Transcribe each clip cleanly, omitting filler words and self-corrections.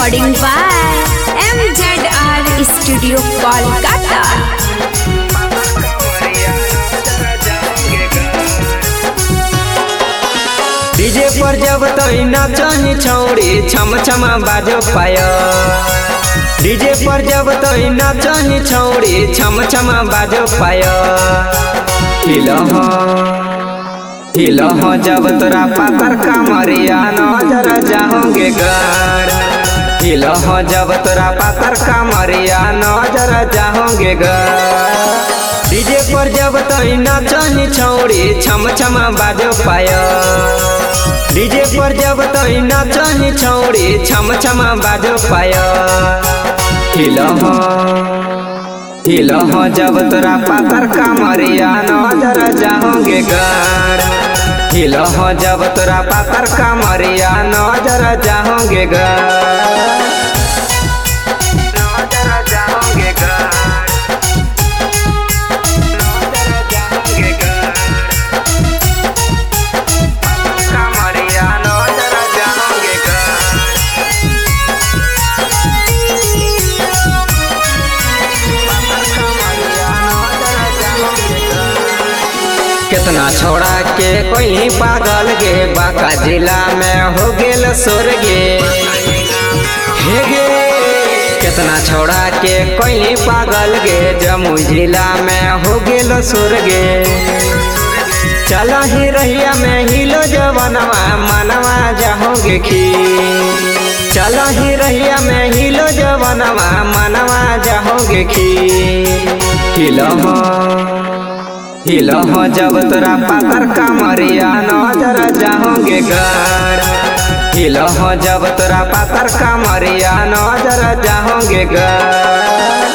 recording by MZR Studio Kolkata। DJ पर जब तई नाचही छौड़ी छम छम बाजो पाया। डीजे पर जब तई नाचही छौड़ी छम छम बाजो पाया। हिलह जब तोरा पातर कमरिया नजर जाओगे घर। हिलह जब तोरा पातर कमरिया नजर जाओगे घर। डीजे पर जब तई नाचही छौड़ी छम छम बाजो पाया। डीजे पर जब तई नाचही छौड़ी छम छम बाजो पाया। हिलह जब तोरा पातर कमरिया नजर जाओगे घर। हिलह जब तोरा पातर कमरिया नजर जाओगे घर। कितना छोड़ा के कोई पागल गे बांका जिला में हो गेल स्वर्गे। हे गे कितना छोड़ा के कोई पागल गे जम्मू जिला में हो गेल स्वर्गे। चल ही रहिया में हिलो जवनवा मनवा जाओगे खी। चल ही रहिया में हिलो जवनवा मनवा जाओगे खी। हिलह जब तोरा पातर कमरिया नजर जाओगे घर। हिलह जब तोरा पातर कमरिया नजर जाओगे घर।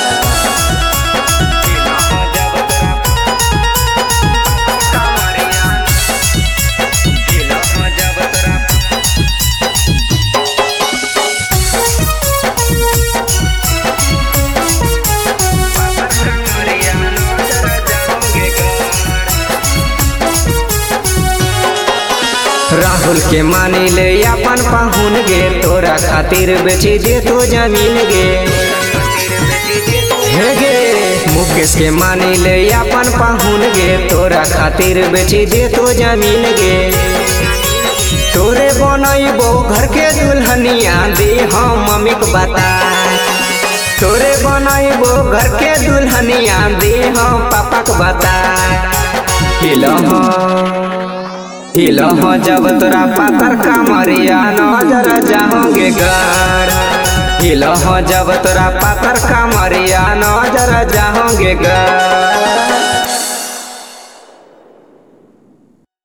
राहुल के मानी ले अपन पाहुन गे तोरा खातिर बेची दे तो जमीन गे। हे गे मुकेश के मानी ले अपन पाहुन गे तोरा खातिर बेची दे तो जमीन गे। तोरे बनैबो घर के दुल्हनिया दे हम मम्मी को बता। तोरे बनैबो घर के दुल्हनिया दे हम पापा को बता। हिलह जब तोरा पातर कमरिया नजर जाओगे घर। हिलह जब तोरा पातर कमरिया नजर जाओगे घर।